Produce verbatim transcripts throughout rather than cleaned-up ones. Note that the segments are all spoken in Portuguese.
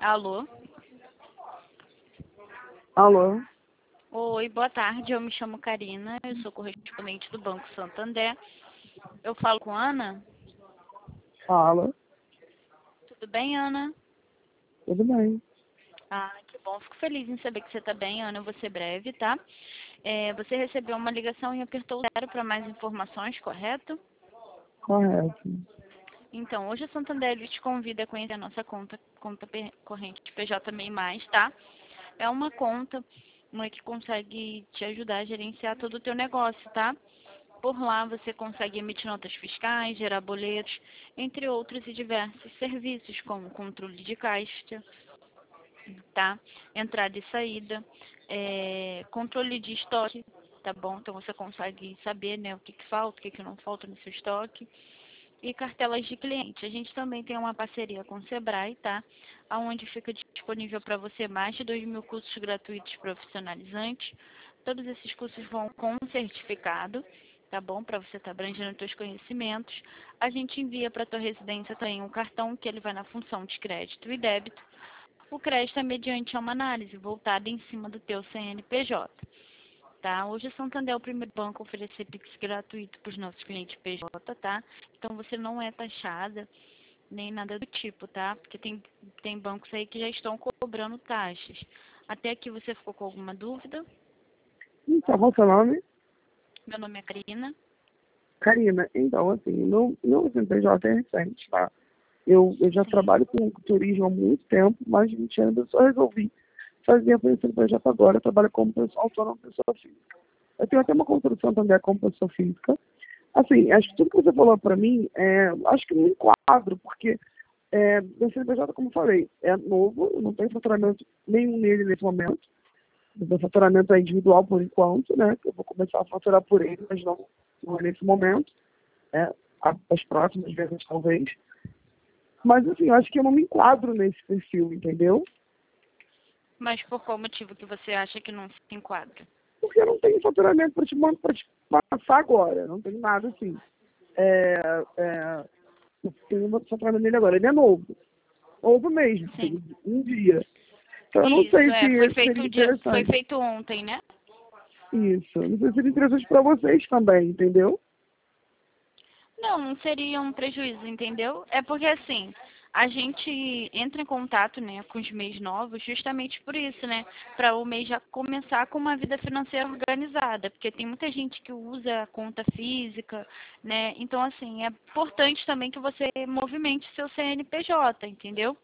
Alô? Alô? Oi, boa tarde. Eu me chamo Karina, eu sou correspondente do Banco Santander. Eu falo com Ana? Fala. Tudo bem, Ana? Tudo bem. Ah, que bom. Fico feliz em saber que você está bem, Ana. Eu vou ser breve, tá? É, você recebeu uma ligação e apertou o zero para mais informações, correto? Correto. Então, hoje a Santander ele te convida a conhecer a nossa conta, conta pe- corrente P J M E mais, tá? É uma conta uma que consegue te ajudar a gerenciar todo o teu negócio, tá? Por lá você consegue emitir notas fiscais, gerar boletos, entre outros e diversos serviços, como controle de caixa, tá? Entrada e saída, é, controle de estoque, tá bom? Então você consegue saber, né, o que, que falta, o que, que não falta no seu estoque. E cartelas de cliente. A gente também tem uma parceria com o Sebrae, tá? Onde fica disponível para você mais de dois mil cursos gratuitos profissionalizantes. Todos esses cursos vão com um certificado, tá bom? Para você estar abrangendo os seus conhecimentos. A gente envia para a tua residência também um cartão que ele vai na função de crédito e débito. O crédito é mediante uma análise voltada em cima do teu C N P J. Tá? Hoje a Santander é o primeiro banco a oferecer Pix gratuito para os nossos clientes P J, tá? Então você não é taxada nem nada do tipo, tá? Porque tem, tem bancos aí que já estão cobrando taxas. Até aqui você ficou com alguma dúvida? Então, qual é o seu nome? Meu nome é Karina. Karina. Então, assim, meu, meu C N P J é recente, tá? Eu, eu já Sim. trabalho com turismo há muito tempo, mais de vinte anos, eu só resolvi fazer a C N P J agora. Eu trabalho como pessoa autônoma, pessoa física. Eu tenho até uma construção também como pessoa física. Assim, acho que tudo que você falou para mim, é, acho que me enquadro, porque é, o C N P J, como eu falei, é novo, não tem faturamento nenhum nele nesse momento. O meu faturamento é individual por enquanto, né? Eu vou começar a faturar por ele, mas não, não é nesse momento. Né? As próximas vezes, talvez. Mas, assim, eu acho que eu não me enquadro nesse perfil, entendeu? Mas por qual motivo que você acha que não se enquadra? Porque eu não tenho faturamento para te, pra te passar agora. Não tenho nada assim. É, é, eu tenho um faturamento nele agora. Ele é novo. Novo mesmo. Sim. Tem um dia. Então, eu não Isso, sei é. Foi se feito seria o dia, foi interessante. feito ontem, né? Isso. Não sei se seria interessante para vocês também, entendeu? Não, não seria um prejuízo, entendeu? É porque assim, a gente entra em contato, né, com os MEIs novos justamente por isso, né? Para o MEI já começar com uma vida financeira organizada, porque tem muita gente que usa a conta física, né? Então, assim, é importante também que você movimente seu C N P J, entendeu?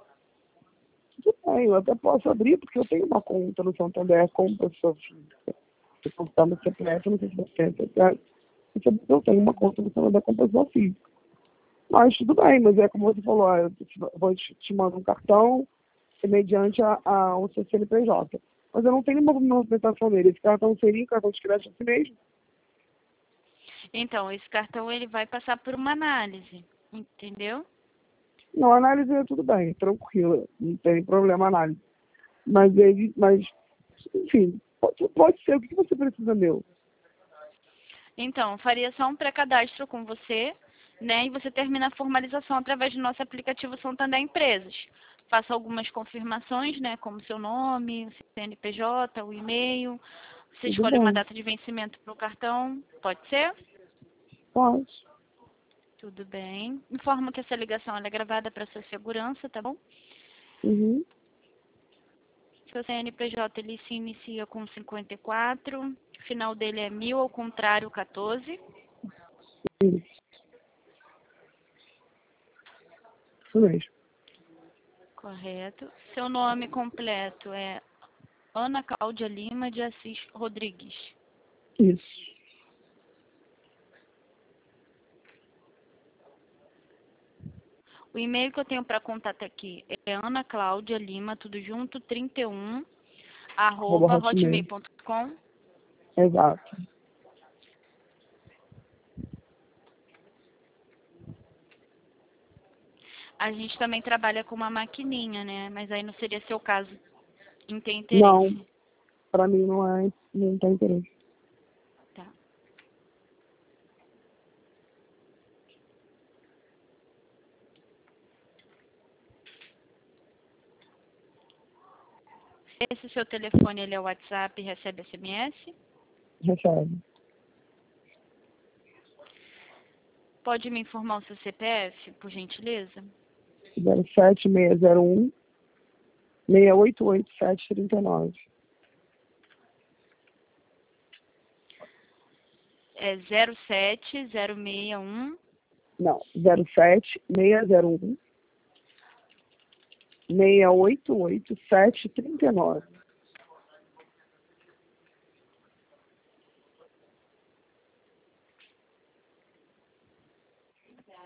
Tudo bem, eu até posso abrir, porque eu tenho uma conta no Santander como pessoa física. Se eu contar no C P F, eu não sei se você tem C P F. Eu tenho uma conta no Santander como pessoa física. Mas tudo bem, mas é como você falou, ó, eu te- vou te, te mandar um cartão é mediante a, a, o seu C N P J. Mas eu não tenho nenhuma movimentação nele. Esse cartão seria um cartão de crédito assim mesmo? Então, esse cartão ele vai passar por uma análise, entendeu? Não, a análise é tudo bem, tranquila, não tem problema a análise. Mas ele, mas, enfim, pode, pode ser, o que que você precisa meu? Então, faria só um pré-cadastro com você, né? E você termina a formalização através do nosso aplicativo Santander Empresas. Faça algumas confirmações, né? Como seu nome, C N P J, o e-mail. Você Tudo escolhe uma bem, data de vencimento para o cartão. Pode ser? pode. Tudo bem. Informo que essa ligação ela é gravada para sua segurança, tá bom? Uhum. Seu C N P J ele se inicia com cinquenta e quatro, o final dele é mil, ao contrário, quatorze. Isso, isso mesmo. Correto. Seu nome completo é Ana Cláudia Lima de Assis Rodrigues. Isso. O e-mail que eu tenho para contato aqui é Ana Cláudia Lima, tudo junto, trinta e um, Arroba arroba hotmail Hotmail. ponto com. Exato. A gente também trabalha com uma maquininha, né? Mas aí não seria seu caso em ter Não, interesse. para mim não é, não tem interesse. Tá. Esse seu telefone, ele é o WhatsApp e recebe S M S? Recebe. Pode me informar o seu C P F, por gentileza? zero sete seis zero um, seis oito oito sete três nove. É zero sete zero seis um. Não, zero sete seis zero um, seis oito oito sete três nove.